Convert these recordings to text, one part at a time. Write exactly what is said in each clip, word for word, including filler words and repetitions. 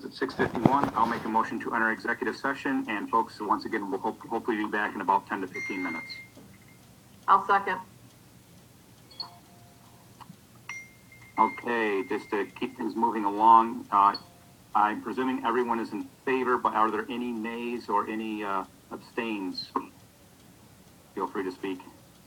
at six fifty-one. I'll make a motion to enter executive session, and folks, once again, we'll hope, hopefully be back in about ten to fifteen minutes. I'll second. Okay, just to keep things moving along, uh, I'm presuming everyone is in favor, but are there any nays or any uh, abstains? Feel free to speak.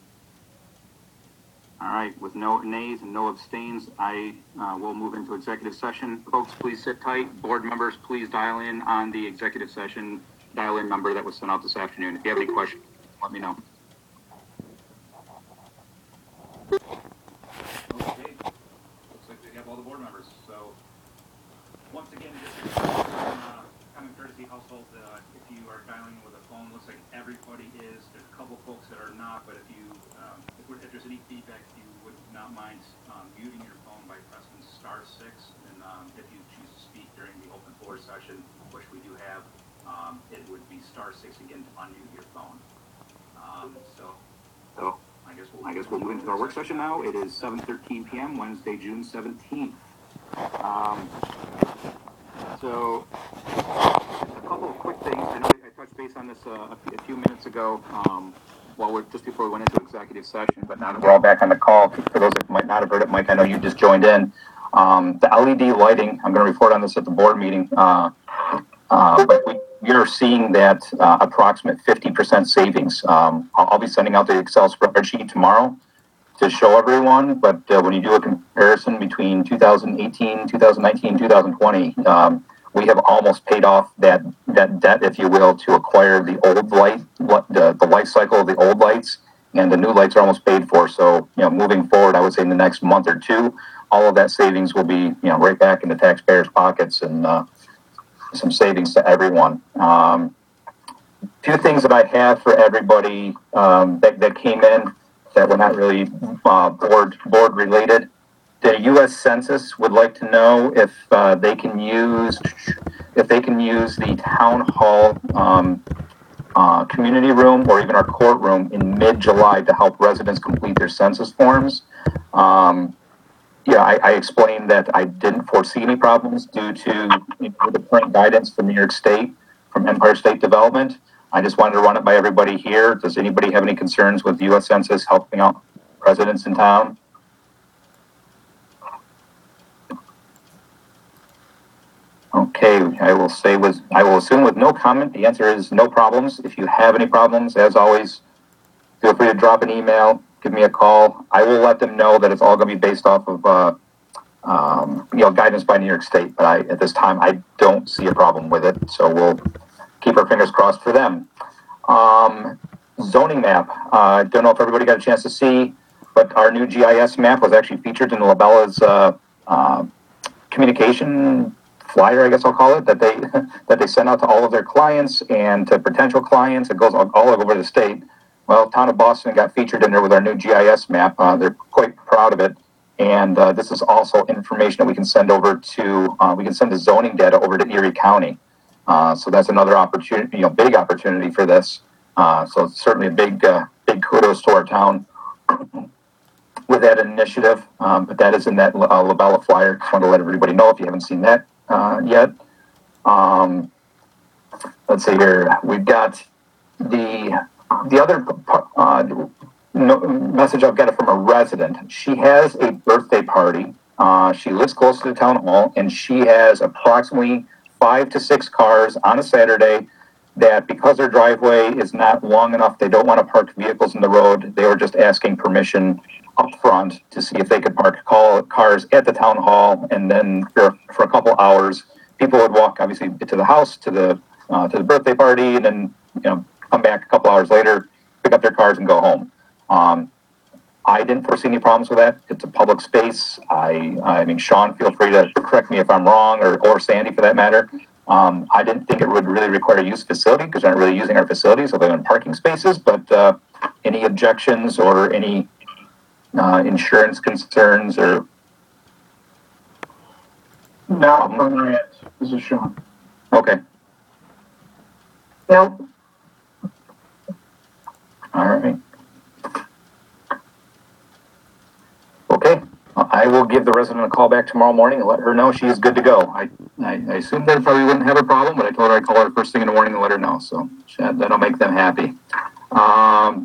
All right, with no nays and no abstains, I uh, will move into executive session. Folks, please sit tight. Board members, please dial in on the executive session dial-in number that was sent out this afternoon. If you have any questions, let me know. Okay, looks like we have all the board members. So once again, just uh, common courtesy household, uh, if you are dialing with a phone, looks like everybody is. There's a couple folks that are not, but if you, um, if, we're, if there's any feedback, if you would not mind um, muting your phone by pressing star six, and um, if you choose to speak during the open floor session, which we do have, um, it would be star six again to unmute your phone. Um, so, so I guess we'll I guess we'll move into our work session now. It is seven thirteen p m Wednesday, June seventeenth. Um, so a couple of quick things. I know I touched base on this uh, a, few, a few minutes ago. Um, Well, we're just before we went into executive session, but now that we're all back on the call, for those that might not have heard it, Mike, I know you just joined in. Um, the L E D lighting, I'm going to report on this at the board meeting, uh, uh, but we, we are seeing that uh, approximate fifty percent savings. Um, I'll, I'll be sending out the Excel spreadsheet tomorrow to show everyone, but uh, when you do a comparison between two thousand eighteen, two thousand nineteen, two thousand twenty, um, we have almost paid off that, that debt, if you will, to acquire the old light, the, the life cycle of the old lights, and the new lights are almost paid for. So, you know, moving forward, I would say in the next month or two, all of that savings will be, you know, right back in the taxpayers' pockets, and uh, some savings to everyone. Um, two things that I have for everybody um, that, that came in that were not really uh, board board related. The U S Census would like to know if uh, they can use if they can use the town hall um, uh, community room or even our courtroom in mid-July to help residents complete their census forms. Um, yeah, I, I explained that I didn't foresee any problems due to you know, the current guidance from New York State, from Empire State Development. I just wanted to run it by everybody here. Does anybody have any concerns with the U S Census helping out residents in town? Okay, I will say with, I will assume with no comment, the answer is no problems. If you have any problems, as always, feel free to drop an email, give me a call. I will let them know that it's all going to be based off of, uh, um, you know, guidance by New York State. But I, at this time, I don't see a problem with it. So we'll keep our fingers crossed for them. Um, zoning map. I uh, don't know if everybody got a chance to see, but our new G I S map was actually featured in Labella's uh, uh, communication flyer, I guess I'll call it, that they that they send out to all of their clients and to potential clients. It goes all, all over the state. Well, town of Boston got featured in there with our new G I S map. Uh, they're quite proud of it, and uh, this is also information that we can send over to. Uh, we can send the zoning data over to Erie County. Uh, so that's another opportunity, you know, big opportunity for this. Uh, so it's certainly a big, uh, big kudos to our town with that initiative. Um, but that is in that uh, Labella flyer. Just want to let everybody know if you haven't seen that uh, yet. Um, let's see here. We've got the the other uh, no, message I've got from a resident. She has a birthday party. Uh, she lives close to the town hall, and she has approximately five to six cars on a Saturday that, because their driveway is not long enough, they don't want to park vehicles in the road. They were just asking permission up front to see if they could park call cars at the town hall, and then for, for a couple hours, people would walk obviously to the house, to the uh, to the birthday party, and then you know come back a couple hours later, pick up their cars and go home. Um, I didn't foresee any problems with that. It's a public space. I, I mean, Sean, feel free to correct me if I'm wrong, or, or Sandy for that matter. Um, I didn't think it would really require a use facility because we're not really using our facilities other than parking spaces. But uh, any objections or any uh, insurance concerns or? No, on my end. This is Sean. Okay. No. All right. Okay. Uh, I will give the resident a call back tomorrow morning and let her know she is good to go. I, I, I assumed they probably wouldn't have a problem, but I told her I'd call her first thing in the morning and let her know. So that'll make them happy. Um,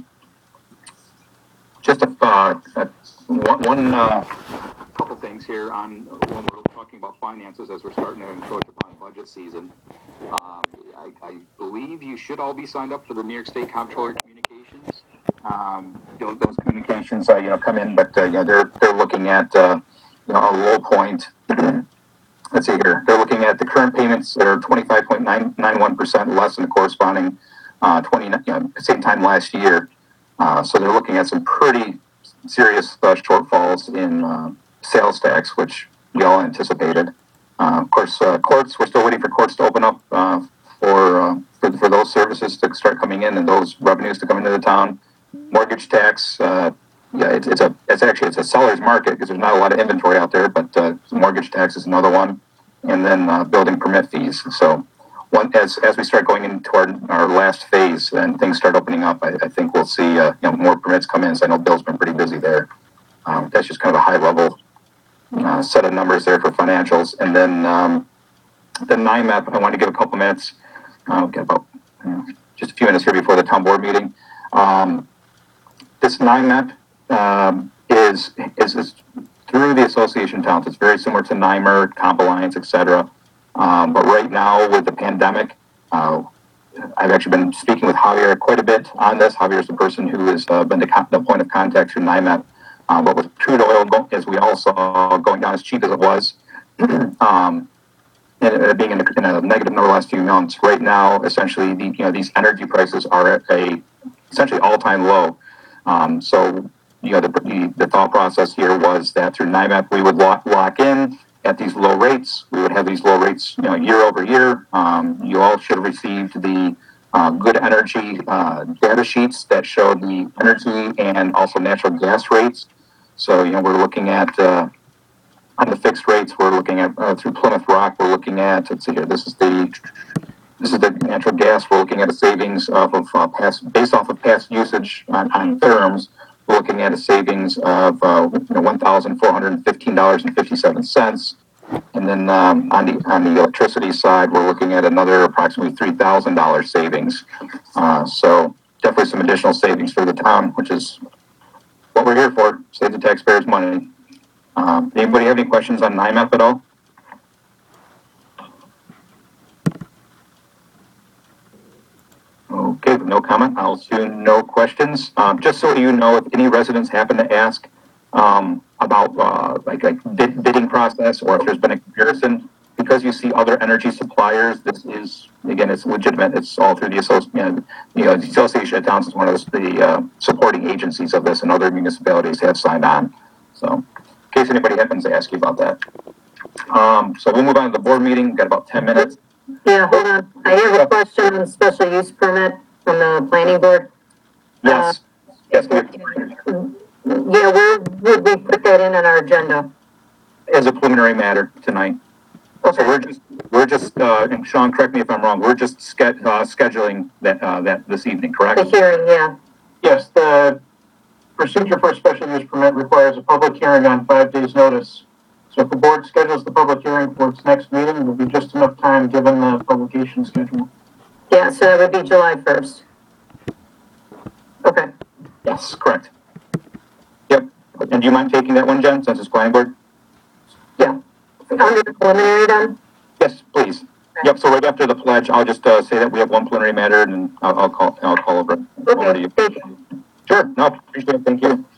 just a, uh, a one, one uh, couple things here on when we're talking about finances as we're starting to encroach upon budget season. Um, I, I believe you should all be signed up for the New York State Comptroller Communications. Um, those, those communications, uh, you know, come in, but uh, you know, they're they're looking at uh, you know, a low point. Let's see here. They're looking at the current payments that are twenty-five point nine nine one percent less than the corresponding uh, twenty, you know, same time last year. Uh, so they're looking at some pretty serious uh, shortfalls in uh, sales tax, which we all anticipated. Uh, of course, uh, courts, we're still waiting for courts to open up uh, for, uh, for for those services to start coming in and those revenues to come into the town. Mortgage tax, uh, yeah, it's, it's a it's actually it's a seller's market because there's not a lot of inventory out there, but uh, mortgage tax is another one, and then uh, building permit fees. So, one as as we start going into our our last phase and things start opening up, I, I think we'll see uh, you know, more permits come in. So I know Bill's been pretty busy there. Um, that's just kind of a high level uh, set of numbers there for financials, and then um, the N I M E P. I want to give a couple minutes. Uh, get about you know, just a few minutes here before the town board meeting. Um, This N I M E P um, is, is is through the association towns. It's very similar to N I M E R, Comp Alliance, et cetera. Um, but right now with the pandemic, uh, I've actually been speaking with Javier quite a bit on this. Javier is the person who has uh, been the, con- the point of contact through N I M E P. Um, but with crude oil, go- as we all saw, going down as cheap as it was, um, and it being in a, in a negative number the last few months, right now, essentially, the, you know, these energy prices are at a essentially all-time low. Um, so, you know, the, the, the thought process here was that through N I M E P, we would lock, lock in at these low rates. We would have these low rates, you know, year over year. Um, you all should have received the uh, good energy uh, data sheets that show the energy and also natural gas rates. So, you know, we're looking at, uh, on the fixed rates, we're looking at, uh, through Plymouth Rock, we're looking at, let's see here, this is the, This is the natural gas. We're looking at a savings off of uh, past, based off of past usage on, on therms. We're looking at a savings of uh, you know, one thousand four hundred fifteen dollars and fifty-seven cents. And then um, on the on the electricity side, we're looking at another approximately three thousand dollars savings. Uh, so definitely some additional savings for the town, which is what we're here for, save the taxpayers money. Um, anybody have any questions on N I M E P at all? Okay, no comment. I'll assume no questions. Um, just so you know, if any residents happen to ask um, about uh, like like bid, bidding process, or if there's been a comparison, because you see other energy suppliers, this is again, it's legitimate. It's all through the association. You know, the Association of Towns is one of the uh, supporting agencies of this, and other municipalities have signed on. So, in case anybody happens to ask you about that, um, so we'll move on to the board meeting. We've got about ten minutes. Yeah, hold on. I have a question on the special use permit from the planning board. Yes. Uh, yes. Yeah, where would we put that in on our agenda? As a preliminary matter tonight. Okay. So we're just, we're just, uh, and Sean, correct me if I'm wrong, we're just ske- uh, scheduling that, uh, that this evening, correct? The hearing, yeah. Yes, the procedure for a special use permit requires a public hearing on five days' notice. So if the board schedules the public hearing for its next meeting, it will be just enough time given the publication schedule. Yeah, so that would be July first. Okay. Yes, correct. Yep. And do you mind taking that one, Jen, since it's planning board? Yeah. Under the preliminary then? Yes, please. Okay. Yep, so right after the pledge, I'll just uh, say that we have one preliminary matter, and I'll, I'll call I'll call over, okay, over to you. Thank you. Sure, no, appreciate it, thank you.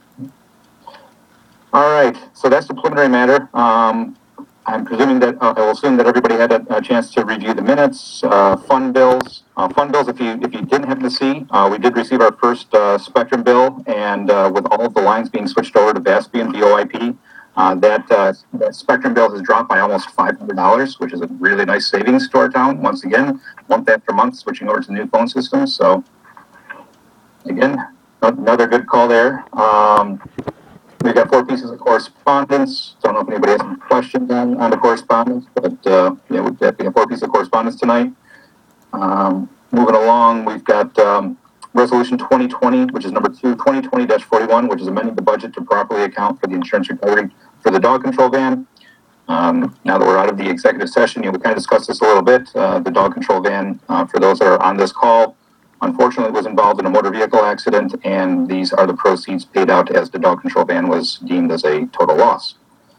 All right, so that's the preliminary matter. Um, I'm presuming that, uh, I will assume that everybody had a, a chance to review the minutes, uh, fund bills. Uh, fund bills, if you if you didn't happen to see, uh, we did receive our first uh, Spectrum bill, and uh, with all of the lines being switched over to V A S P and V O I P, uh, that, uh, that Spectrum bill has dropped by almost five hundred dollars, which is a really nice savings to our town. Once again, month after month, switching over to new phone systems. So, again, another good call there. Um, We've got four pieces of correspondence. Don't know if anybody has any questions on, on the correspondence, but uh, yeah, we've got four pieces of correspondence tonight. Um, moving along, we've got um, Resolution twenty twenty, which is number two, twenty twenty dash forty-one, which is amending the budget to properly account for the insurance recovery for the dog control van. Um, now that we're out of the executive session, you know, we kind of discussed this a little bit. Uh, the dog control van, uh, for those that are on this call, unfortunately was involved in a motor vehicle accident, and these are the proceeds paid out as the dog control van was deemed as a total loss.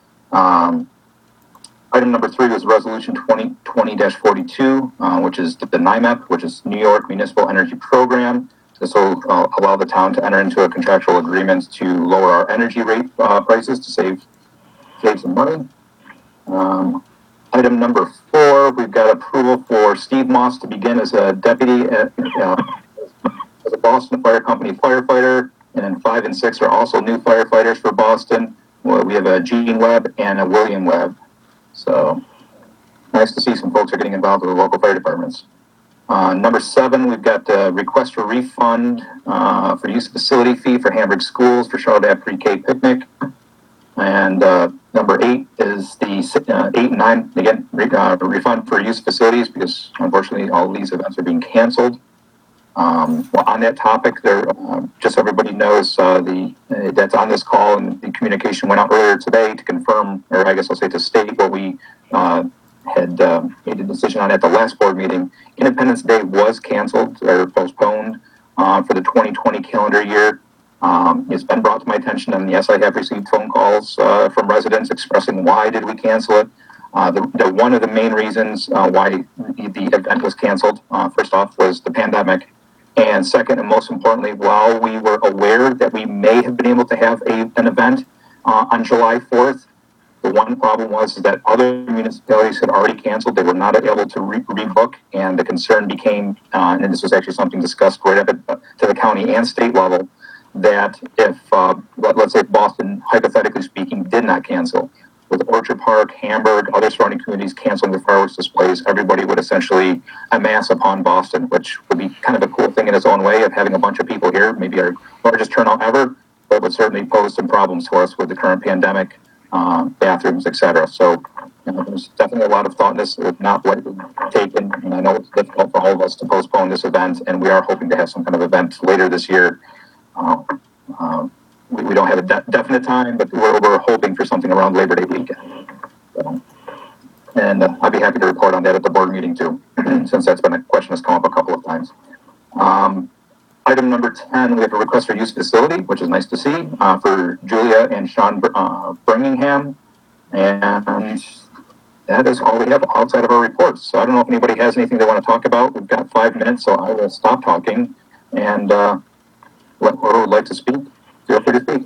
Um, item number three was resolution twenty twenty dash forty-two, uh, which is the N I M E P, which is New York Municipal Energy Program. This will uh, allow the town to enter into a contractual agreement to lower our energy rate uh, prices to save save some money. Um, item number four, we've got approval for Steve Moss to begin as a deputy at, uh, as a Boston Fire Company firefighter, and then five and six are also new firefighters for Boston. Well, we have a Gene Webb and a William Webb. So nice to see some folks are getting involved with the local fire departments. Uh, number seven, we've got a request for refund uh, for use of facility fee for Hamburg Schools for Charlotte Ave Pre-K picnic. And uh, number eight is the uh, eight and nine, again, re- uh, refund for use of facilities, because unfortunately all these events are being canceled. Um, well, on that topic, there, uh, just so everybody knows, uh, the uh, that's on this call, and the communication went out earlier today to confirm, or I guess I'll say to state what we uh, had uh, made a decision on at the last board meeting. Independence Day was canceled or postponed uh, for the twenty twenty calendar year. Um, it's been brought to my attention, and yes, I have received phone calls uh, from residents expressing why did we cancel it. Uh, the, the one of the main reasons uh, why the, the event was canceled, uh, first off, was the pandemic. And second, and most importantly, while we were aware that we may have been able to have a, an event uh, on July fourth, the one problem was that other municipalities had already canceled. They were not able to re- rebook, and the concern became, uh, and this was actually something discussed right up at, uh, to the county and state level, that if, uh, let, let's say Boston, hypothetically speaking, did not cancel, with Orchard Park, Hamburg, other surrounding communities canceling the fireworks displays, everybody would essentially amass upon Boston, which would be kind of a cool thing in its own way of having a bunch of people here, maybe our largest turnout ever, but would certainly pose some problems for us with the current pandemic, uh, bathrooms, et cetera. So you know, there's definitely a lot of thought in this, if not lightly taken, and I know it's difficult for all of us to postpone this event, and we are hoping to have some kind of event later this year. Uh, uh, we, we don't have a de- definite time, but we're, we're hoping for something around Labor Day weekend. So, and uh, I'd be happy to report on that at the board meeting too, since that's been a question that's come up a couple of times. Um, item number ten, we have a request for use facility, which is nice to see, uh, for Julia and Sean uh, Birmingham. And that is all we have outside of our reports. So I don't know if anybody has anything they want to talk about. We've got five minutes, so I will stop talking and uh, let whoever would like to speak, feel free to speak.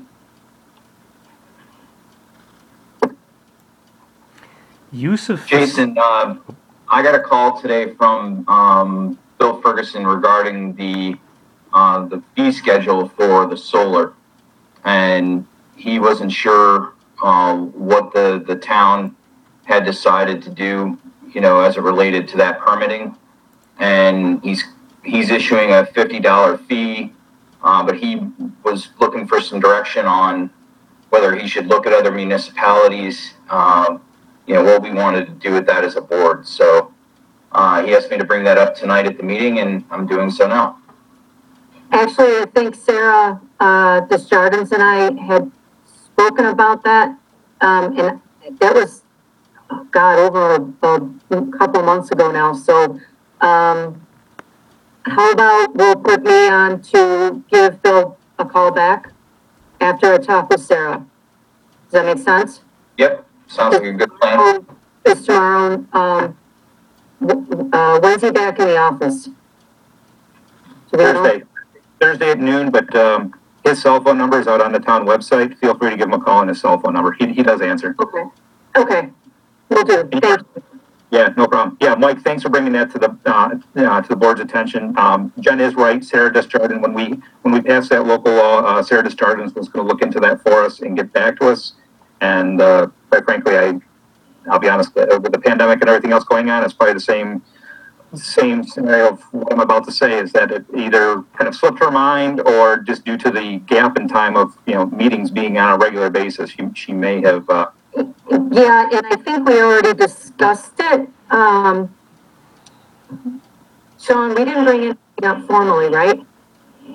Use of Jason, uh, I got a call today from um, Bill Ferguson regarding the uh, the fee schedule for the solar, and he wasn't sure uh, what the, the town had decided to do, you know, as it related to that permitting. And he's he's issuing a fifty dollars fee, uh, but he was looking for some direction on whether he should look at other municipalities. Uh, you know, what we wanted to do with that as a board. So uh, he asked me to bring that up tonight at the meeting, and I'm doing so now. Actually, I think Sarah, uh, Desjardins and I had spoken about that. Um, and that was, oh God, over a, a couple months ago now. So, um, how about we'll put me on to give Bill a call back after I talk with Sarah. Does that make sense? Yep, sounds like a good plan. It's tomorrow, um, w- uh, when's he back in the office? Do we know? Thursday, Thursday at noon, but um, his cell phone number is out on the town website. Feel free to give him a call on his cell phone number. He, he does answer. Okay, okay, we'll do, thank you. Yeah, no problem. Yeah, Mike, thanks for bringing that to the uh, uh, to the board's attention. Um, Jen is right. Sarah Desjardins, when we when we passed that local law, uh, Sarah Desjardins was going to look into that for us and get back to us. And uh, quite frankly, I I'll be honest, uh, with the pandemic and everything else going on, it's probably the same same scenario of what I'm about to say, is that it either kind of slipped her mind, or just due to the gap in time of you know meetings being on a regular basis, she she may have. Uh, Yeah, and I think we already discussed it. Um, Sean, we didn't bring anything up formally, right?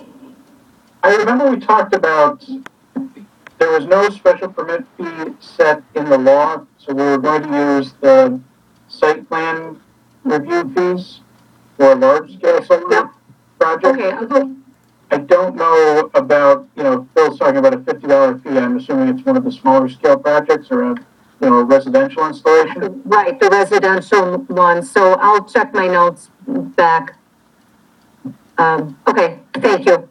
I remember we talked about, there was no special permit fee set in the law, so we were going to use the site plan review fees for a large scale solar project. Okay, I'll go, I don't know about, you know, Phil's talking about a fifty dollar fee. I'm assuming it's one of the smaller scale projects or a, you know, a residential installation. right, the residential one, so I'll check my notes back. Um, okay, thank you.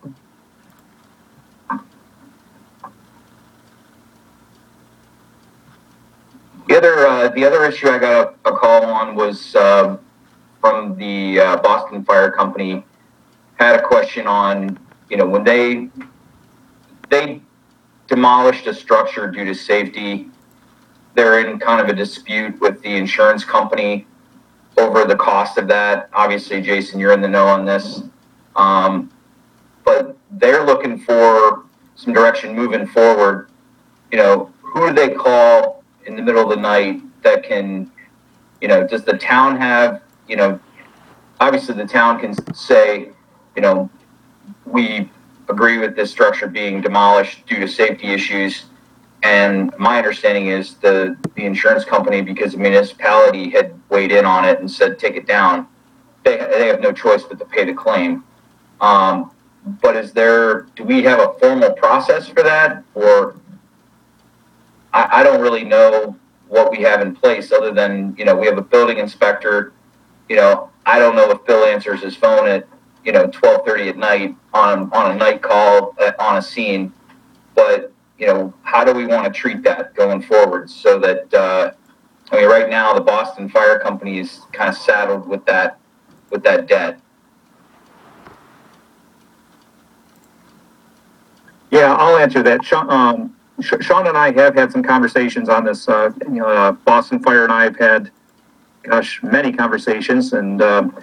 The other, uh, the other issue I got a, a call on was, um, from the, uh, Boston Fire Company. Had a question on, you know, when they, they demolished a structure due to safety, they're in kind of a dispute with the insurance company over the cost of that. Obviously, Jason, you're in the know on this. Um, but they're looking for some direction moving forward. You know, who do they call in the middle of the night that can, you know, does the town have, you know, obviously the town can say, you know, we agree with this structure being demolished due to safety issues. And my understanding is the, the insurance company, because the municipality had weighed in on it and said, take it down, they, they have no choice but to pay the claim. Um, but is there, do we have a formal process for that? Or I, I don't really know what we have in place other than, you know, we have a building inspector. You know, I don't know if Bill answers his phone at, you know, twelve thirty at night on, on a night call uh, on a scene, but, you know, how do we want to treat that going forward so that, uh, I mean, right now the Boston Fire Company is kind of saddled with that, with that debt. Yeah, I'll answer that. Sean, um, Sean and I have had some conversations on this. Uh, you know, uh, Boston Fire and I have had, gosh, many conversations. And um,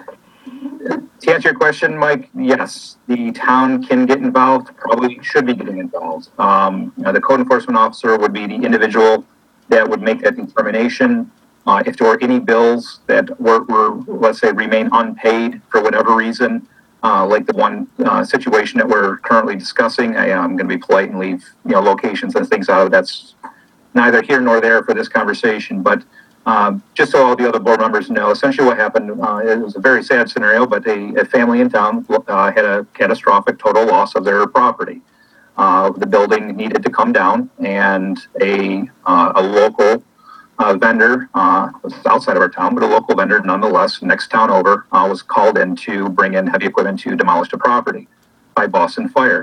to answer your question, Mike, yes, the town can get involved, probably should be getting involved. Um, you know, the code enforcement officer would be the individual that would make that determination. Uh, if there were any bills that were, were, let's say, remain unpaid for whatever reason, uh, like the one uh, situation that we're currently discussing, I, I'm going to be polite and leave, you know, locations and things out. That's neither here nor there for this conversation, but Um, just so all the other board members know, essentially what happened, uh, it was a very sad scenario, but a, a family in town uh, had a catastrophic total loss of their property. Uh, the building needed to come down, and a, uh, a local uh, vendor, uh, was outside of our town, but a local vendor nonetheless, next town over, uh, was called in to bring in heavy equipment to demolish the property by Boston Fire.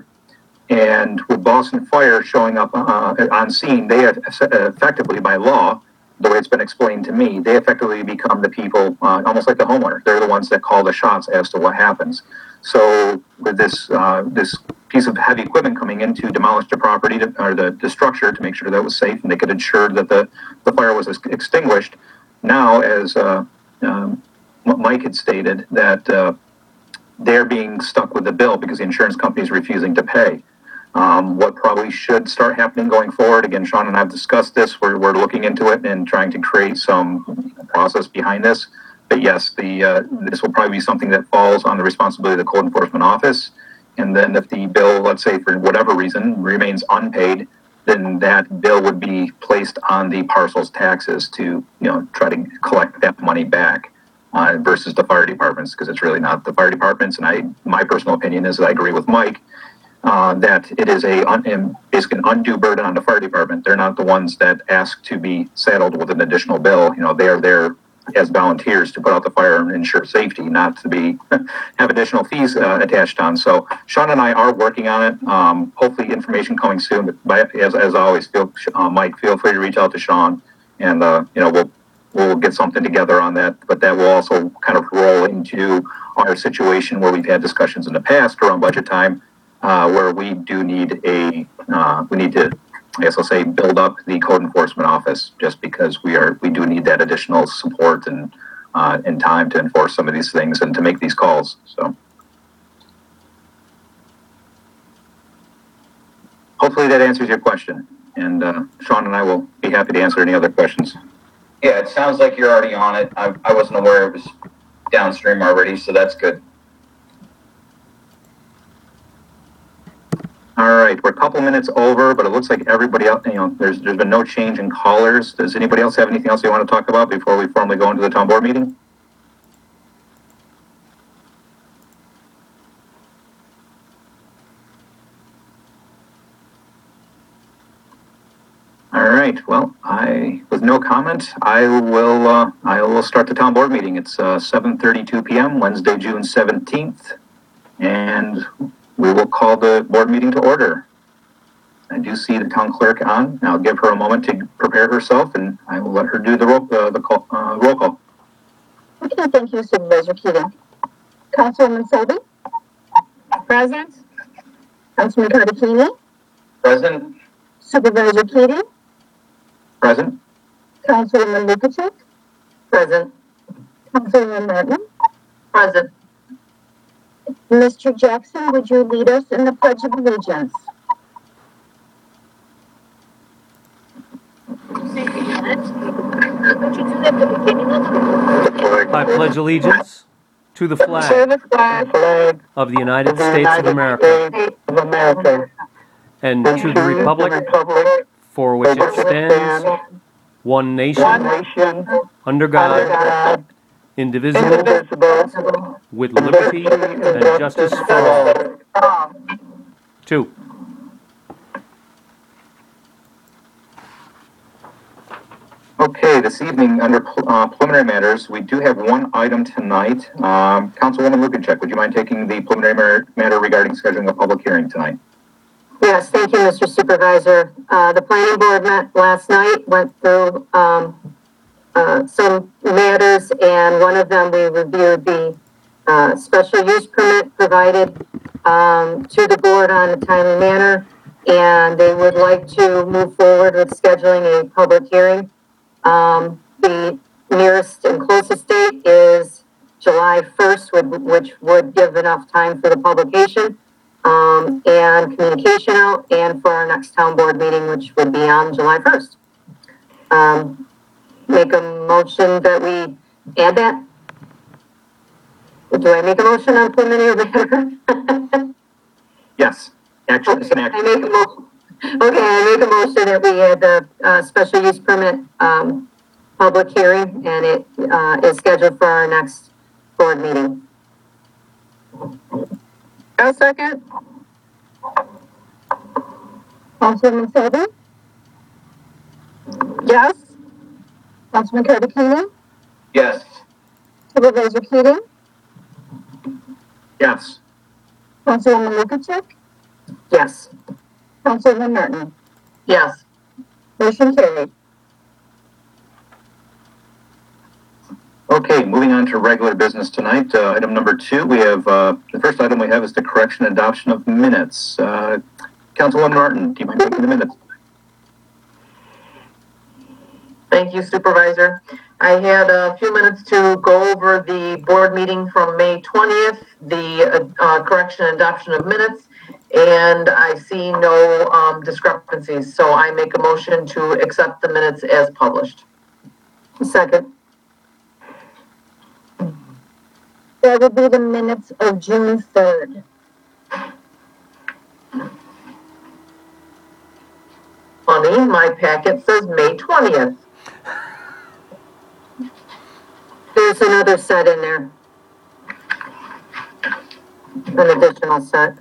And with Boston Fire showing up uh, on scene, they had effectively, by law, the way it's been explained to me, they effectively become the people, uh, almost like the homeowner. They're the ones that call the shots as to what happens. So with this uh, this piece of heavy equipment coming in to demolish the property to, or the, the structure to make sure that was safe and they could ensure that the, the fire was extinguished, now, as uh, um, Mike had stated, that uh, they're being stuck with the bill because the insurance company is refusing to pay. Um, what probably should start happening going forward, again, Sean and I have discussed this, we're, we're looking into it and trying to create some process behind this. But yes, the uh, this will probably be something that falls on the responsibility of the code enforcement office. And then if the bill, let's say for whatever reason, remains unpaid, then that bill would be placed on the parcel's taxes to, you know, try to collect that money back. Uh, versus the fire departments, because it's really not the fire departments. And I, my personal opinion is that I agree with Mike. Uh, that it is a un, basically an undue burden on the fire department. They're not the ones that ask to be saddled with an additional bill. You know, they are there as volunteers to put out the fire and ensure safety, not to be have additional fees uh, attached on. So Sean and I are working on it. Um, hopefully, information coming soon. But by, as as always, feel uh, Mike, feel free to reach out to Sean, and uh, you know we'll we'll get something together on that. But that will also kind of roll into our situation where we've had discussions in the past around budget time. Uh, where we do need a, uh, we need to, I guess I'll say, build up the code enforcement office, just because we are, we do need that additional support and, uh, and time to enforce some of these things and to make these calls. So hopefully that answers your question. And uh, Sean and I will be happy to answer any other questions. Yeah, it sounds like you're already on it. I, I wasn't aware it was downstream already, so that's good. All right, we're a couple minutes over, but it looks like everybody else, you know, there's, there's been no change in callers. Does anybody else have anything else they want to talk about before we formally go into the town board meeting? All right, well, I, with no comment, I will, uh, I will start the town board meeting. It's, uh, seven thirty-two P M, Wednesday, June seventeenth. And we will call the board meeting to order. I do see the town clerk on. I'll give her a moment to prepare herself, and I will let her do the roll, uh, the call, uh, roll call. Okay, thank you, Supervisor Keating. Councilwoman Selby? Present. Councilman Cartagena? Present? Supervisor Keating? Present? Councilwoman Lukacek? Present. Councilwoman Martin? Present. Mister Jackson, would you lead us in the Pledge of Allegiance? I pledge allegiance to the flag the flag of the United of the States of United America States of America, and and to the republic republic for which for it stands, one one nation, nation, under under God, God, indivisible, indivisible, with with liberty and justice for all. Two. Okay, this evening, under uh, preliminary matters, we do have one item tonight. Um, Councilwoman Lukacek, would you mind taking the preliminary matter- matter regarding scheduling a public hearing tonight? Yes, thank you, Mister Supervisor. Uh, the planning board met last night, went through, um, uh, some matters, and one of them, we reviewed the, uh, special use permit provided, um, to the board on a timely manner, and they would like to move forward with scheduling a public hearing. Um, the nearest and closest date is July first, which would give enough time for the publication, um, and communication out, and for our next town board meeting, which would be on July first. Um, make a motion that we add that? Do I make a motion on preliminary matter? Yes, action, it's an I action. make a motion, okay, I make a motion that we add the, uh, special use permit, um, public hearing, and it, uh, is scheduled for our next board meeting. A second. Councilwoman Selby? Yes. Councilman Cartagena? Yes. Supervisor Keating? Yes. Councilwoman Lukacek? Yes. Councilwoman Martin? Yes. Motion carried. Okay, moving on to regular business tonight. Uh, item number two, we have, uh, the first item we have is the correction and adoption of minutes. Uh, Councilwoman Martin, do you mind taking the minutes? Thank you, Supervisor. I had a few minutes to go over the board meeting from May twentieth, the uh, correction and adoption of minutes, and I see no um, discrepancies. So I make a motion to accept the minutes as published. Second. That would be the minutes of June third. Funny, my packet says May twentieth. There's another set in there. An additional set.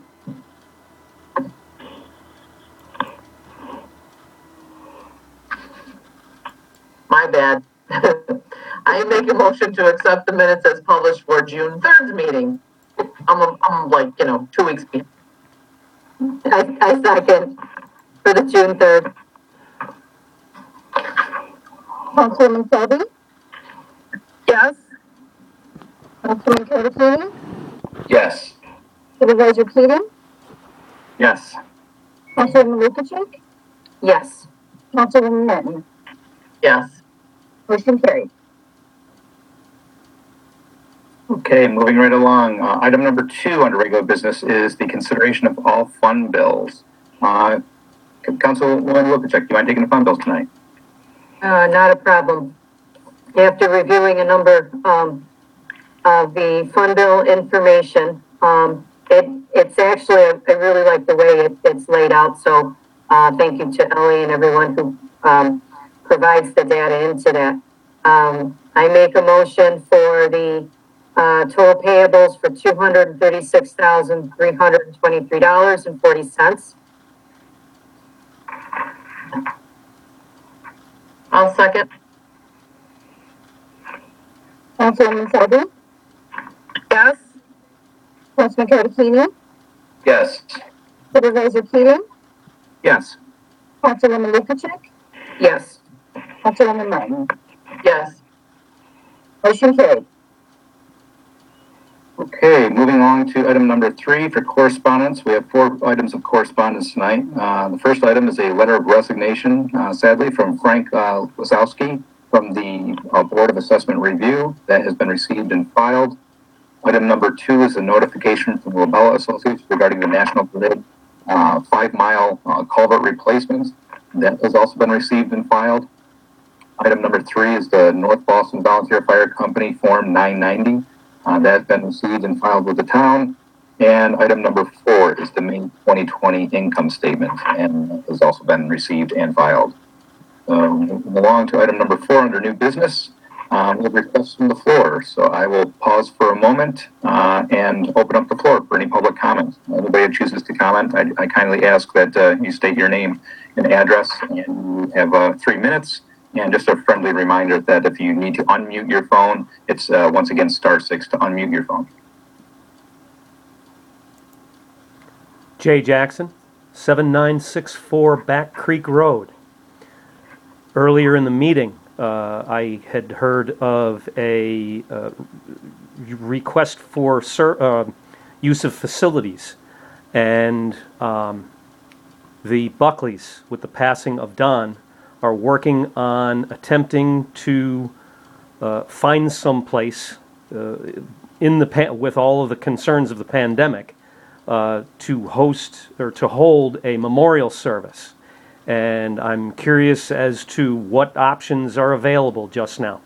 My bad. I make a motion to accept the minutes as published for June third's meeting. I'm, I'm like, you know, two weeks behind. I, I second for the June third. Councilwoman Selby? Yes. Councilman Cartagena? Yes. Supervisor Keating? Yes. Councilwoman Lukacek? Yes. Councilwoman Martin? Yes. Motion carried. Okay, moving right along. Uh, item number two under regular business is the consideration of all fund bills. Uh, Councilwoman Lukacek, do you mind taking the fund bills tonight? Uh, not a problem. After reviewing a number, um, of the fund bill information, um, it, it's actually, I really like the way it, it's laid out, so, uh, thank you to Ellie and everyone who, um, provides the data into that. Um, I make a motion for the, uh, total payables for two hundred thirty-six thousand, three hundred twenty-three dollars and forty cents. I'll second. Councilwoman Selby, Yes. Councilman Katakini, Yes. Supervisor Keeling, Yes. Councilwoman Lukacek, Yes. Councilwoman Martin. Yes. Motion carried. Okay, moving on to item number three for correspondence. We have four items of correspondence tonight. Uh, the first item is a letter of resignation, uh, sadly, from Frank uh, Wasowski from the uh, Board of Assessment Review that has been received and filed. Item number two is a notification from Lobella Associates regarding the National Grid uh, five-mile uh, culvert replacements. That has also been received and filed. Item number three is the North Boston Volunteer Fire Company Form nine ninety. Uh, that's been received and filed with the town. And item number four is the May twenty twenty income statement, and has also been received and filed. Um, moving along to item number four under new business, um, we have requests from the floor. So I will pause for a moment uh, and open up the floor for any public comments. Anybody who chooses to comment, I, I kindly ask that uh, you state your name and address, and you have uh, three minutes. And just a friendly reminder that if you need to unmute your phone, it's uh, once again star six to unmute your phone. Jay Jackson, seven nine six four Back Creek Road. Earlier in the meeting, uh, I had heard of a uh, request for ser- uh, use of facilities, and um, the Buckleys, with the passing of Don, are working on attempting to uh, find some place uh, in the pa- with all of the concerns of the pandemic uh, to host or to hold a memorial service. And I'm curious as to what options are available just now.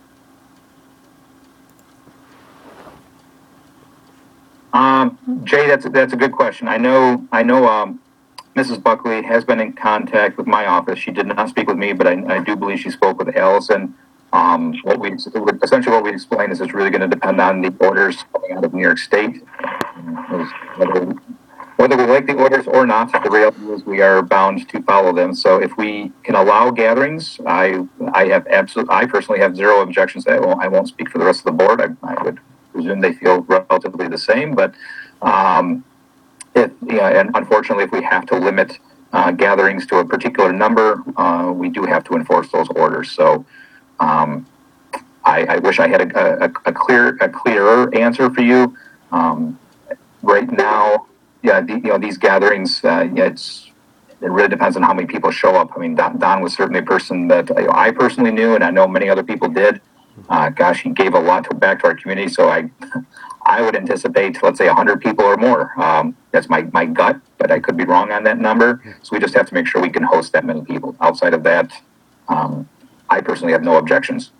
Um, Jay, that's a, that's a good question. I know I know um, Missus Buckley has been in contact with my office. She did not speak with me, but I, I do believe she spoke with Allison. Um, what we essentially what we explained is it's really going to depend on the orders coming out of New York State. Whether, whether we like the orders or not, the reality is we are bound to follow them. So if we can allow gatherings, I I have absolute I personally have zero objections to that. Well, I won't speak for the rest of the board. I, I would presume they feel relatively the same, but. Um, If, yeah, and unfortunately, if we have to limit uh, gatherings to a particular number, uh, we do have to enforce those orders. So, um, I, I wish I had a, a, a clear, a clearer answer for you. Um, right now, yeah, the, you know, these gatherings, uh, yeah, it's it really depends on how many people show up. I mean, Don, Don was certainly a person that you know, I personally knew, and I know many other people did. Uh, gosh, he gave a lot to, back to our community. So I. I would anticipate, let's say, one hundred people or more. Um, that's my, my gut, but I could be wrong on that number. So we just have to make sure we can host that many people. Outside of that, um, I personally have no objections.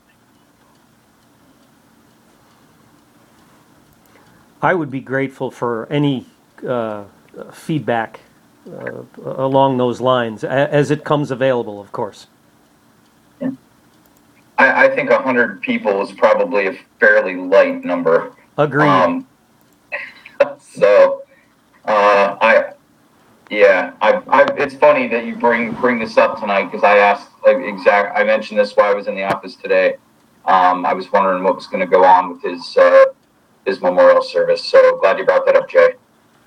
I would be grateful for any uh, feedback uh, along those lines, a- as it comes available, of course. I, I think one hundred people is probably a fairly light number. Agreed. Um, so, uh, I, yeah, I, I, it's funny that you bring, bring this up tonight, because I asked, like, exact, I mentioned this while I was in the office today. Um, I was wondering what was going to go on with his, uh, his memorial service. So glad you brought that up, Jay.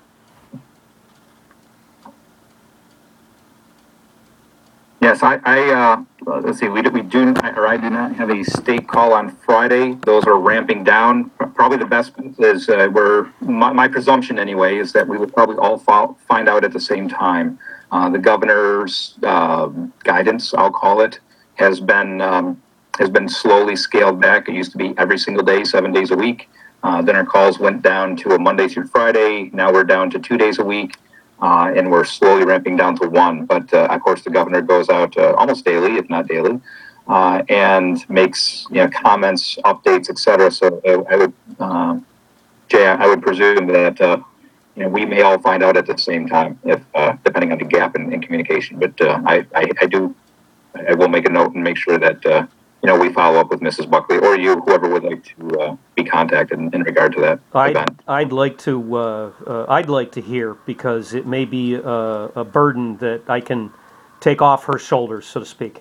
Yes, I, I uh, let's see, we do, we do, or I do not have a state call on Friday. Those are ramping down. Probably the best is uh, we're, my, my presumption anyway, is that we would probably all fo- find out at the same time. Uh, the governor's uh, guidance, I'll call it, has been, um, has been slowly scaled back. It used to be every single day, seven days a week. Uh, then our calls went down to a Monday through Friday. Now we're down to two days a week. Uh, and we're slowly ramping down to one. But uh, of course, the governor goes out uh, almost daily, if not daily, uh, and makes you know comments, updates, et cetera. So I, I would, uh, Jay, I would presume that uh, you know, we may all find out at the same time if, uh, depending on the gap in, in communication. But, uh, I, I, I do, I will make a note and make sure that, uh, you know, we follow up with Missus Buckley or you, whoever would like to, uh, be contacted in, in regard to that I'd, event. I'd like to, uh, uh, I'd like to hear, because it may be a, a burden that I can take off her shoulders, so to speak.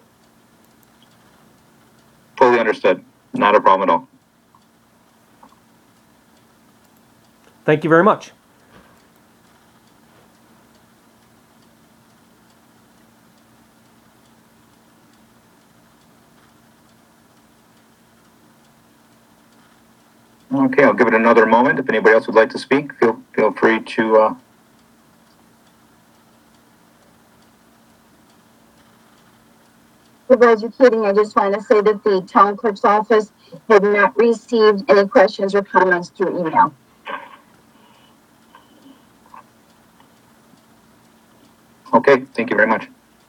Fully understood. Not a problem at all. Thank you very much. Okay, I'll give it another moment. If anybody else would like to speak, feel, feel free to, uh, Supervisor Keating, I just want to say that the town clerk's office had not received any questions or comments through email. okay, thank you very much.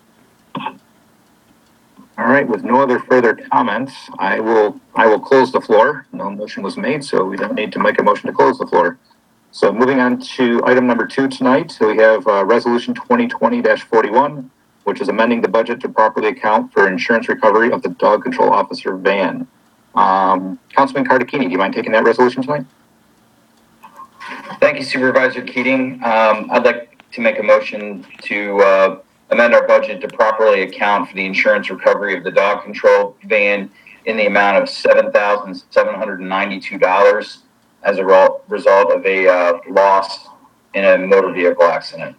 All right, with no other further comments, I will, I will close the floor. No motion was made, so we don't need to make a motion to close the floor. So moving on to item number two tonight, so we have, uh, resolution twenty twenty forty-one, which is amending the budget to properly account for insurance recovery of the dog control officer van. Um, Councilman Cardicchini, do you mind taking that resolution tonight? Thank you, Supervisor Keating. Um, I'd like to make a motion to, uh, amend our budget to properly account for the insurance recovery of the dog control van in the amount of seven thousand seven hundred ninety-two dollars as a re- result of a, uh, loss in a motor vehicle accident.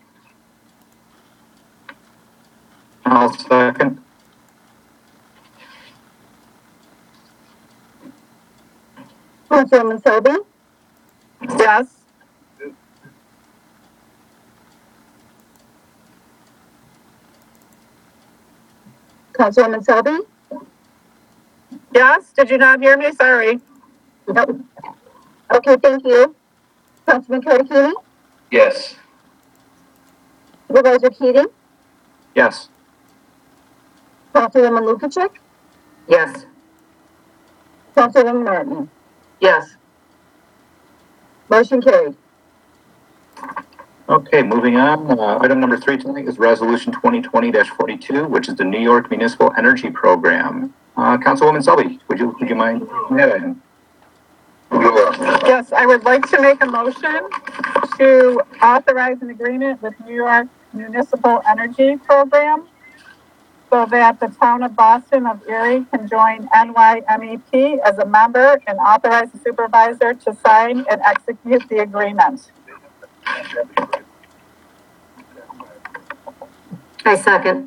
I'll second. Councilwoman Selby? Yes. Councilwoman Selby? Yes, did you not hear me? Sorry. Nope. Okay, thank you. Councilman Cardicchini? Yes. Supervisor Keating? Yes. Councilwoman Lukacek? Yes. Councilwoman Martin? Yes. Motion carried. Okay, moving on. Uh, item number three tonight is resolution twenty twenty forty-two, which is the New York Municipal Energy Program. Uh, Councilwoman Selby, would you, would you mind? Yeah. Yes, I would like to make a motion to authorize an agreement with New York Municipal Energy Program so that the town of Boston of Erie can join N Y M E P as a member and authorize the supervisor to sign and execute the agreement. I second.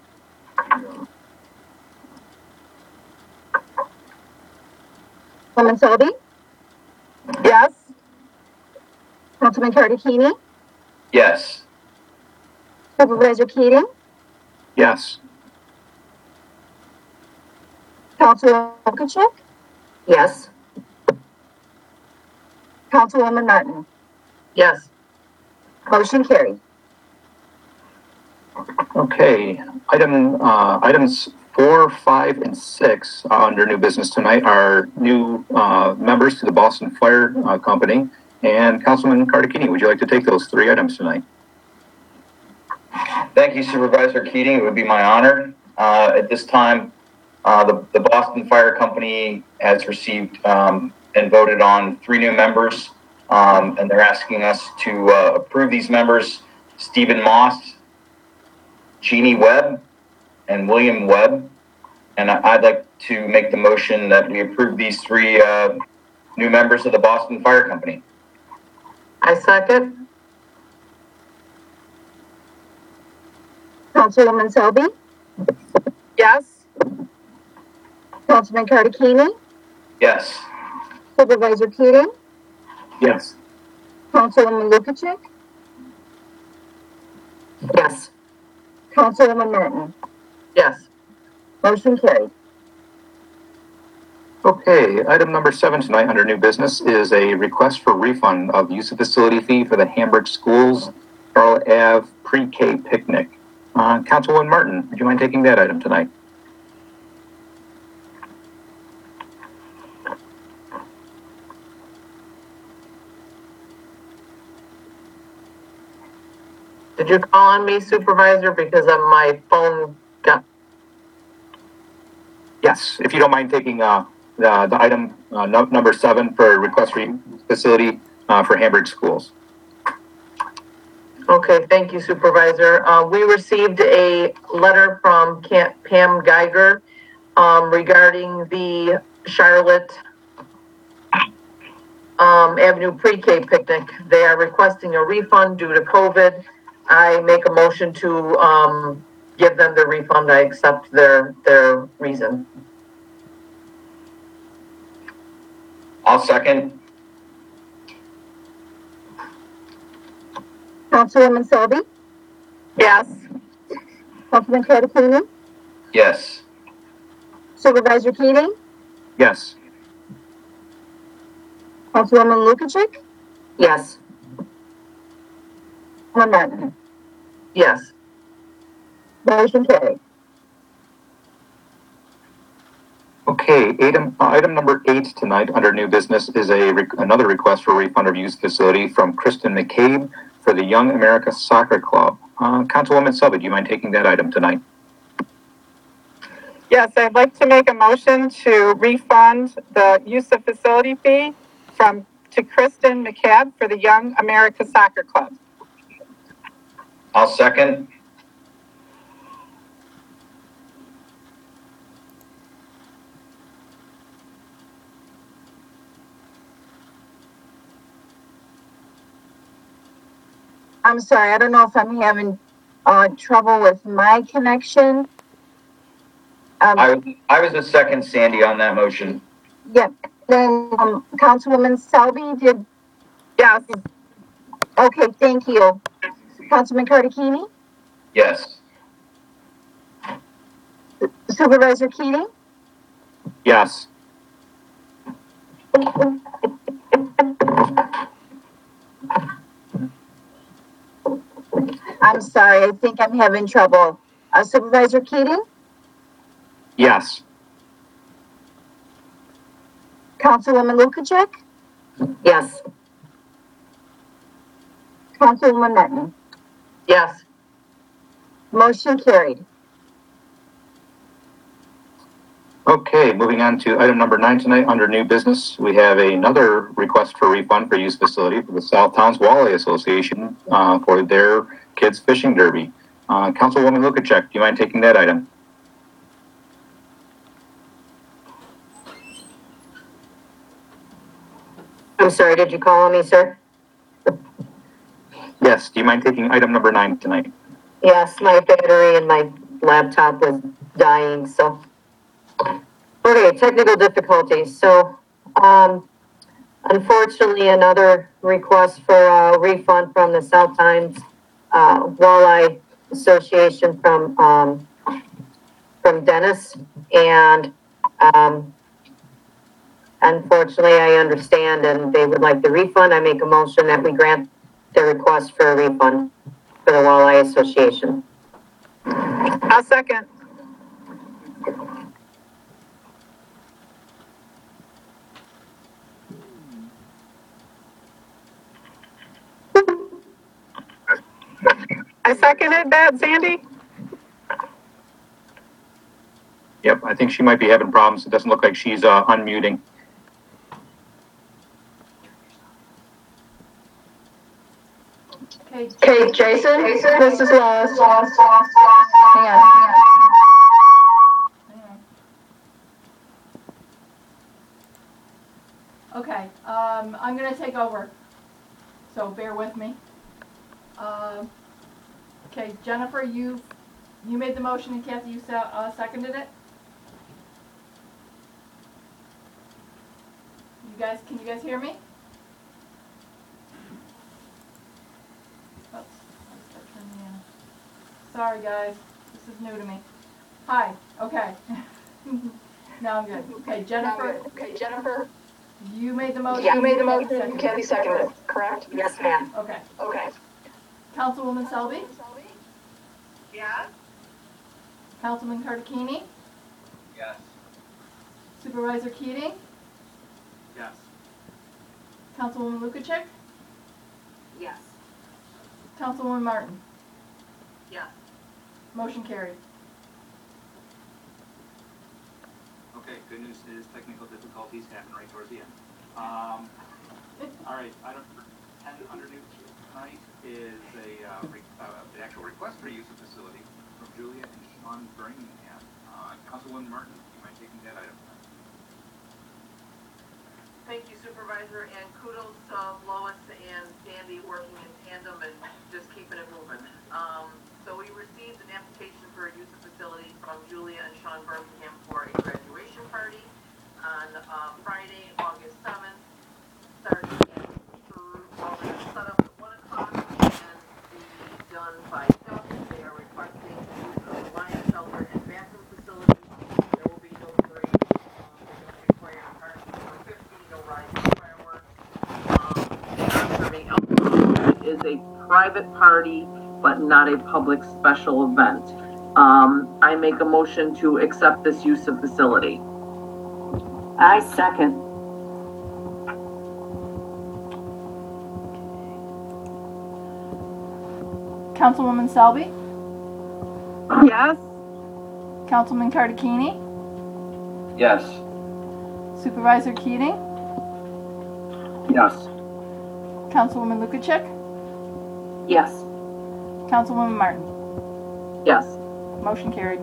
Councilwoman Selby? Yes? Councilman Cardicchini? Yes. Supervisor Keating? Yes. Councilwoman Lukacek? Yes. Councilwoman Martin? Yes. Motion carried. Okay, item, uh, items four, five, and six uh, under new business tonight are new, uh, members to the Boston Fire, uh, Company. And Councilman Cardicchini, would you like to take those three items tonight? Thank you, Supervisor Keating. It would be my honor. Uh, at this time, uh, the, the Boston Fire Company has received, um, and voted on three new members. Um, and they're asking us to, uh, approve these members: Stephen Moss, Jeannie Webb, and William Webb. And I- I'd like to make the motion that we approve these three, uh, new members of the Boston Fire Company. I second. Councilwoman Selby? Yes? Councilman Cardicchini? Yes. Supervisor Keating? Yes. Councilwoman Lukacek? Yes. Councilwoman Martin? Yes. Motion carried. Okay, item number seven tonight under new business is a request for refund of use of facility fee for the Hamburg Schools Charlotte Ave Pre-K Picnic. Uh, Councilwoman Martin, would you mind taking that item tonight? Did you call on me, Supervisor? Because of my phone got, Yes, if you don't mind taking, uh, the, the item, uh, nu- number seven for request for facility, uh, for Hamburg schools. okay, thank you, Supervisor. Uh, we received a letter from Ca- Pam Geiger, um, regarding the Charlotte, um, Avenue Pre-K picnic. They are requesting a refund due to COVID. I make a motion to, um, give them the refund. I accept their, their reason. I'll second. Councilwoman Selby, Yes. Councilman Catacini, Yes. Supervisor Keating, Yes. Councilwoman Lukasik, Yes. Councilwoman Martin. Yes. Motion carried. Okay, item, uh, item number eight tonight under new business is a, re- another request for refund of use facility from Kristen McCabe for the Young America Soccer Club. Uh, Councilwoman Selby, do you mind taking that item tonight? Yes, I'd like to make a motion to refund the use of facility fee from, to Kristen McCabe for the Young America Soccer Club. I'll second. I'm sorry, I don't know if I'm having, uh, trouble with my connection. Um, I, I was the second, Sandy, on that motion. yep, then, um, Councilwoman Selby did, Yes, okay, thank you. Councilman Cartagini, Yes. Supervisor Keating, Yes. I'm sorry, I think I'm having trouble. Uh, Supervisor Keating, Yes. Councilwoman Lukasik, Yes. Councilwoman Martin. Yes. Motion carried. Okay, moving on to item number nine tonight under new business. We have another request for refund for use facility for the South Towns Walleye Association, uh, for their kids fishing derby. Uh, Councilwoman Lukacek, do you mind taking that item? I'm sorry, did you call on me, sir? Yes, do you mind taking item number nine tonight? Yes, my battery in my laptop was dying, so. Okay, technical difficulties. So, um, unfortunately, another request for a refund from the South Times, uh, Walleye Association from, um, from Dennis. And, um, unfortunately, I understand and they would like the refund. I make a motion that we grant the request for a refund for the Walleye Association. I'll second. I seconded that, Sandy? Yep, I think she might be having problems. It doesn't look like she's, uh, unmuting. Okay, Okay, Jason, this is Lois. hang on. Okay, um, I'm gonna take over, so bear with me. Um, okay, Jennifer, you, you made the motion and Kathy, you se- uh, seconded it? You guys, can you guys hear me? Oops, let's start turning in. Sorry guys, this is new to me. Hi, okay. Now I'm good. Okay, Jennifer, Okay, Jennifer, you made the motion. you made the Kathy motion, seconded it. Kathy seconded, it, correct? Yes, ma'am. Okay, Okay. Councilwoman Selby? Yes. Councilman Cartagini? Yes. Supervisor Keating? Yes. Councilwoman Lukacek? Yes. Councilwoman Martin? Yes. Motion carried. Okay, good news is technical difficulties happen right towards the end. Um, all right, item ten under new tonight is a, uh, re, uh, the actual request for use of facility from Julia and Sean Birmingham. Uh, Councilwoman Martin, you mind taking that item? Thank you, Supervisor, and kudos to Lois and Sandy working in tandem and just keeping it moving. Um, so we received an application for a use of facility from Julia and Sean Birmingham for a graduation party on uh, Friday, August seventh, starting at through, well, they're set up at one o'clock and be done by dusk. They are requesting use of the Lion Shelter and bathroom facility. There will be no parade. Um, they don't require parking for fifty, no rides, no fireworks. Um, they are serving alcohol. It is a private party, but not a public special event. Um, I make a motion to accept this use of facility. I second. Councilwoman Selby, Yes. Councilman Cardicchini, Yes. Supervisor Keating, Yes. Councilwoman Lukacek, Yes. Councilwoman Martin. Yes. Motion carried.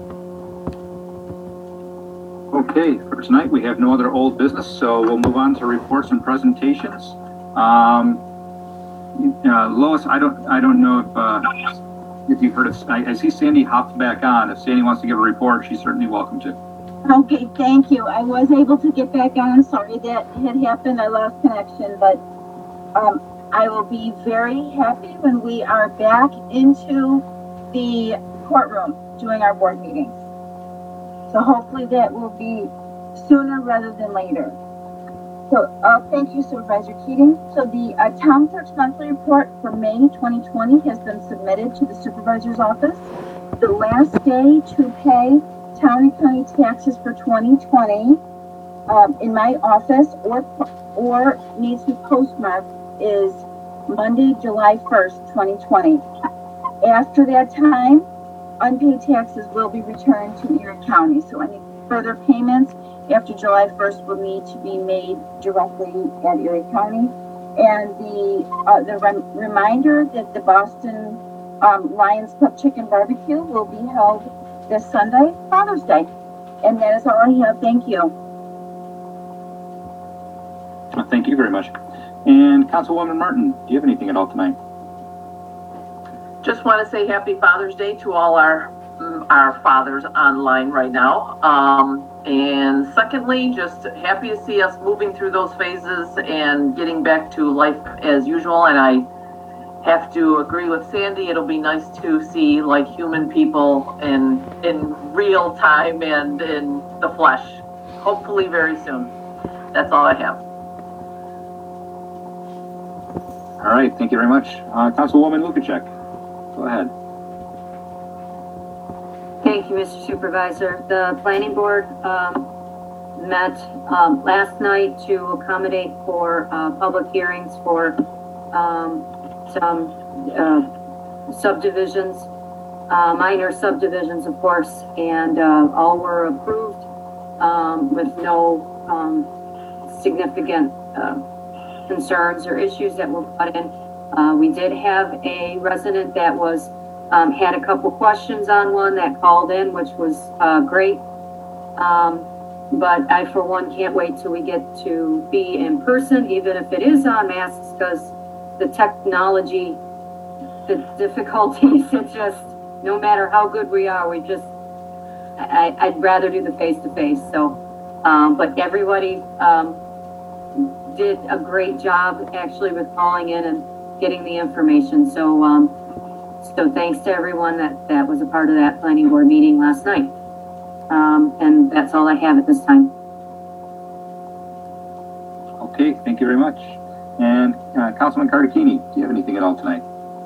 Okay, for tonight, we have no other old business, so we'll move on to reports and presentations. Um, uh, Lois, I don't, I don't know if, uh, if you've heard of, I, I see Sandy hopped back on. If Sandy wants to give a report, she's certainly welcome to. Okay, thank you. I was able to get back on. Sorry that had happened. I lost connection, but um, I will be very happy when we are back into the courtroom doing our board meetings. So hopefully that will be sooner rather than later. So uh, thank you, Supervisor Keating. So the uh, Town Clerk's monthly report for May twenty twenty has been submitted to the Supervisor's office. The last day to pay town and county taxes for twenty twenty um, in my office or or needs to be postmarked is Monday, July first, twenty twenty. After that time, unpaid taxes will be returned to Erie County. So any further payments after July first will need to be made directly at Erie County. And the uh, the rem- reminder that the Boston um, Lions Club Chicken Barbecue will be held this Sunday, Father's Day. And that is all I have. Thank you. Uh, Thank you very much. And Councilwoman Martin, do you have anything at all tonight? Just want to say happy Father's Day to all our our fathers online right now. Um, and secondly, just happy to see us moving through those phases and getting back to life as usual. And I have to agree with Sandy. It'll be nice to see like human people in in real time and in the flesh. Hopefully very soon. That's all I have. All right, thank you very much. Uh, Councilwoman Lukacek, go ahead. Thank you, Mister Supervisor. The planning board um, met um, last night to accommodate for uh, public hearings for um, some uh, subdivisions, uh, minor subdivisions, of course, and uh, all were approved um, with no um, significant uh, concerns or issues that were brought in. Uh, we did have a resident that was Um, had a couple questions on one that called in, which was uh, great. Um, but I, for one, can't wait till we get to be in person, even if it is on masks, because the technology, the difficulties, it just, no matter how good we are, we just, I, I'd rather do the face-to-face. So, um, but everybody um, did a great job, actually, with calling in and getting the information. So, um, So thanks to everyone that, that was a part of that planning board meeting last night. Um, and that's all I have at this time. Okay, thank you very much. And uh, Councilman Cardicchini, do you have anything at all tonight?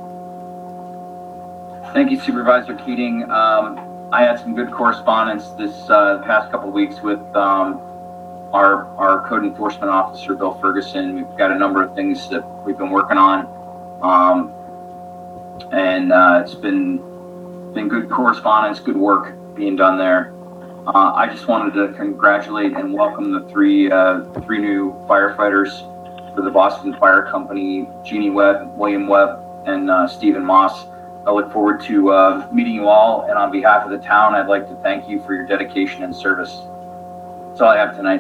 Thank you, Supervisor Keating. Um, I had some good correspondence this uh, past couple of weeks with um, our our code enforcement officer, Bill Ferguson. We've got a number of things that we've been working on, um, and uh, it's been been good correspondence, good work being done there. Uh, I just wanted to congratulate and welcome the three uh, three new firefighters for the Boston Fire Company: Jeannie Webb, William Webb, and uh, Stephen Moss. I look forward to uh, meeting you all, and on behalf of the town, I'd like to thank you for your dedication and service. That's all I have tonight.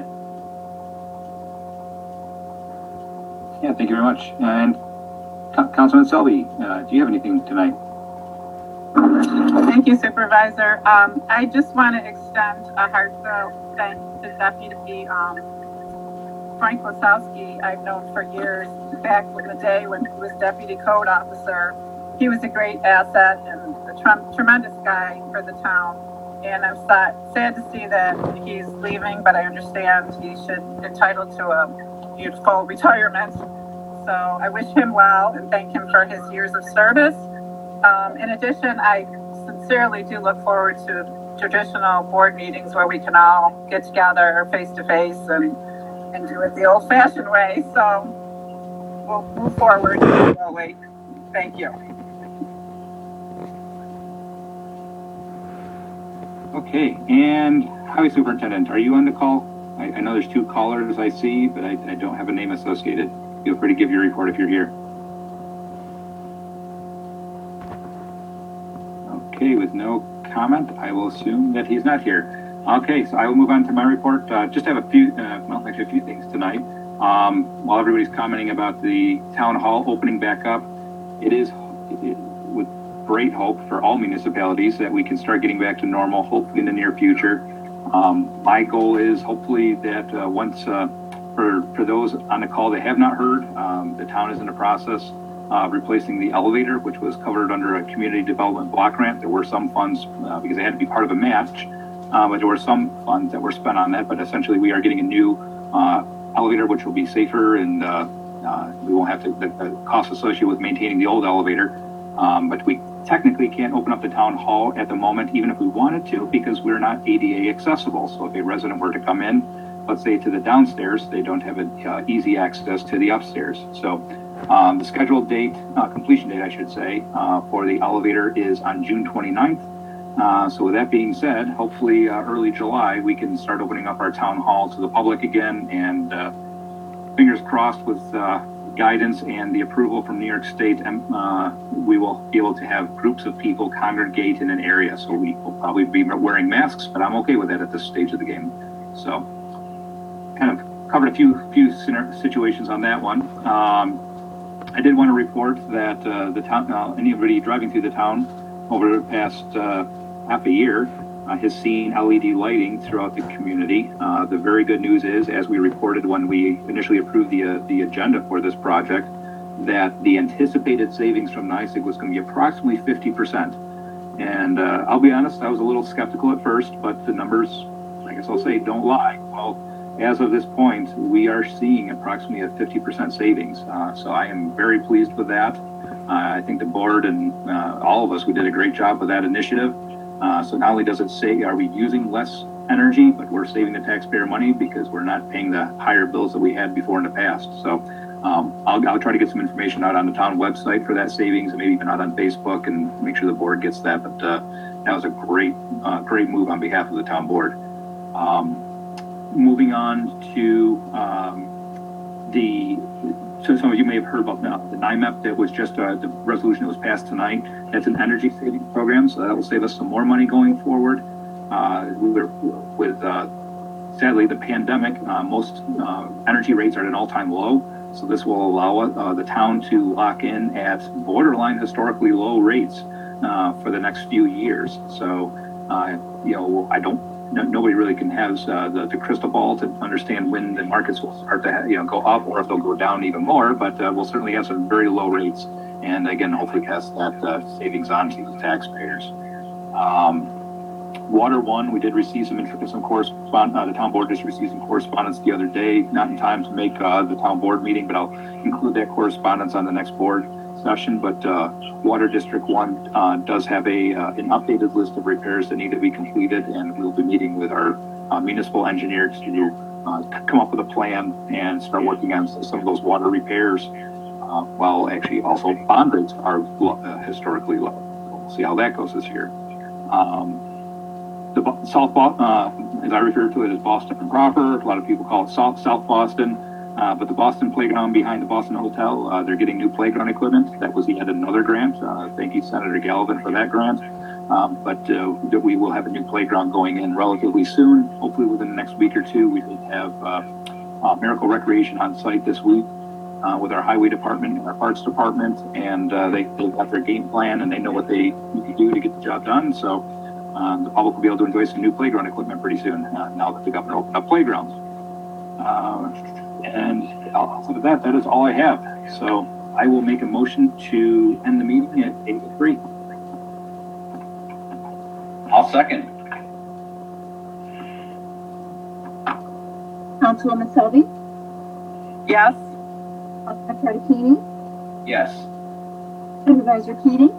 Yeah, thank you very much. And Co- Councilman Selby, uh, do you have anything tonight? Thank you, Supervisor. Um, I just want to extend a heartfelt thanks to Deputy um, Frank Wasowski. I've known for years, back in the day when he was Deputy Code Officer. He was a great asset and a tre- tremendous guy for the town. And I'm sad, sad to see that he's leaving, but I understand he should entitled to a beautiful retirement. So I wish him well and thank him for his years of service. Um, in addition, I sincerely do look forward to traditional board meetings where we can all get together face to face and and do it the old fashioned way. So we'll move forward slowly. Thank you. Okay, and Highway Superintendent, are you on the call? I, I know there's two callers I see, but I, I don't have a name associated. Feel free to give your report if you're here. Okay, with no comment, I will assume that he's not here. Okay, so I will move on to my report. Uh, just have a few, uh, well, actually a few things tonight. Um, while everybody's commenting about the town hall opening back up, it is it, with great hope for all municipalities that we can start getting back to normal, hopefully in the near future. Um, my goal is hopefully that uh, once, uh, for, for those on the call that have not heard, um, the town is in the process of replacing the elevator, which was covered under a community development block grant. There were some funds, uh, because they had to be part of a match, uh, but there were some funds that were spent on that, but essentially we are getting a new uh, elevator, which will be safer, and uh, uh, we won't have to, the, the cost associated with maintaining the old elevator. Um, but we technically can't open up the town hall at the moment, even if we wanted to, because we're not A D A accessible. So if a resident were to come in, let's say to the downstairs, they don't have a, uh, easy access to the upstairs. So um, the scheduled date, uh, completion date, I should say, uh, for the elevator is on June twenty-ninth. Uh, so with that being said, hopefully uh, early July, we can start opening up our town hall to the public again, and uh, fingers crossed with uh, guidance and the approval from New York State, uh, we will be able to have groups of people congregate in an area. So we will probably be wearing masks, but I'm okay with that at this stage of the game. So kind of covered a few few situations on that one. Um, I did want to report that uh, the town, uh, anybody driving through the town over the past uh, half a year uh, has seen L E D lighting throughout the community. Uh, the very good news is, as we reported when we initially approved the uh, the agenda for this project, that the anticipated savings from NYSEG was going to be approximately fifty percent. And uh, I'll be honest, I was a little skeptical at first, but the numbers, I guess I'll say, don't lie. Well, as of this point, we are seeing approximately a fifty percent savings. Uh, so I am very pleased with that. Uh, I think the board and uh, all of us, we did a great job with that initiative. Uh, so not only does it say, are we using less energy, but we're saving the taxpayer money because we're not paying the higher bills that we had before in the past. So um, I'll, I'll try to get some information out on the town website for that savings, and maybe even out on Facebook, and make sure the board gets that. But uh, that was a great, uh, great move on behalf of the town board. Um, moving on to um, the, so some of you may have heard about the, the N I M E P that was just uh, the resolution that was passed tonight. That's an energy saving program, so that will save us some more money going forward. Uh, we were with, uh, sadly, the pandemic, uh, most uh, energy rates are at an all-time low. So this will allow uh, the town to lock in at borderline historically low rates uh, for the next few years. So, uh, you know, I don't, no, nobody really can have uh, the, the crystal ball to understand when the markets will start to, you know, go up or if they'll go down even more, but uh, we'll certainly have some very low rates. And again, hopefully pass that uh, savings on to the taxpayers. Um, Water One, we did receive some some correspondence. Uh, the town board just received some correspondence the other day, not in time to make uh, the town board meeting, but I'll include that correspondence on the next board session. But uh, Water District One uh, does have a uh, an updated list of repairs that need to be completed, and we'll be meeting with our uh, municipal engineer to uh, come up with a plan and start working on some of those water repairs. Uh, while actually also bond rates are uh, historically low. We'll see how that goes this year. Um, the Bo- South Boston, uh, as I refer to it as Boston proper, a lot of people call it South, South Boston. Uh, but the Boston Playground behind the Boston Hotel, uh, they're getting new playground equipment. That was yet another grant. Uh, thank you, Senator Galvin, for that grant. Um, but uh, we will have a new playground going in relatively soon. Hopefully within the next week or two, we will have uh, uh, Miracle Recreation on site this week uh, with our highway department and our parks department. And uh, they, they've got their game plan and they know what they need to do to get the job done. So um, the public will be able to enjoy some new playground equipment pretty soon uh, now that the governor opened up playgrounds. Uh, And outside of that, that is all I have. So I will make a motion to end the meeting at eight oh three. I'll second. Councilwoman Selby, Yes. Councilman Tarantini, Yes. Supervisor Keating,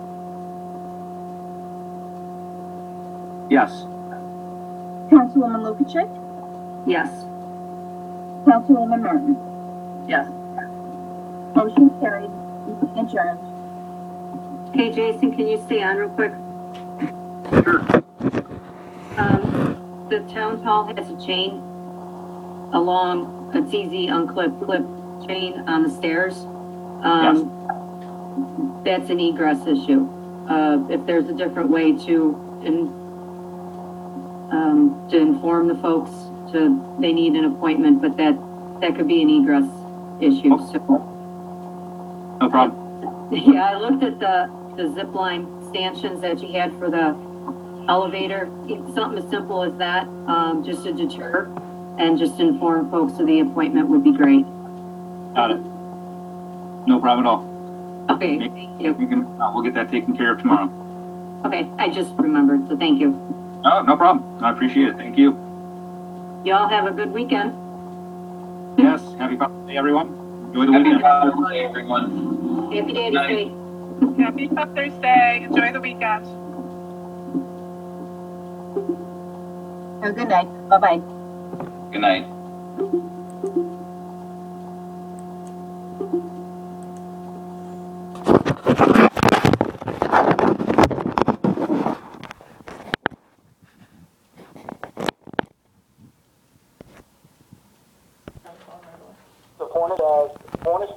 Yes. Councilwoman Lukacek, Yes. Councilwoman Martin. Yes. Motion carried, adjourned. Hey, Jason, can you stay on real quick? Um, the town hall has a chain along, it's easy unclip, clip chain on the stairs. Um, that's an egress issue. Uh, if there's a different way to, in, um, to inform the folks to, they need an appointment, but that, that could be an egress issue, so. No problem. Yeah, I looked at the, the zip line stanchions that you had for the elevator. Something as simple as that, um, just to deter and just inform folks of the appointment would be great. Got it. No problem at all. Okay, thank you. We can, uh, we'll get that taken care of tomorrow. Okay, I just remembered, so thank you. Oh, no problem. I appreciate it. Thank you. Y'all have a good weekend. Yes. Happy Father's Day, everyone. Enjoy the Happy weekend. Father's Day, everyone. Happy Daddy's Night. Day. Happy Father's Day. Enjoy the weekend. Have a good night. Bye-bye. Good night.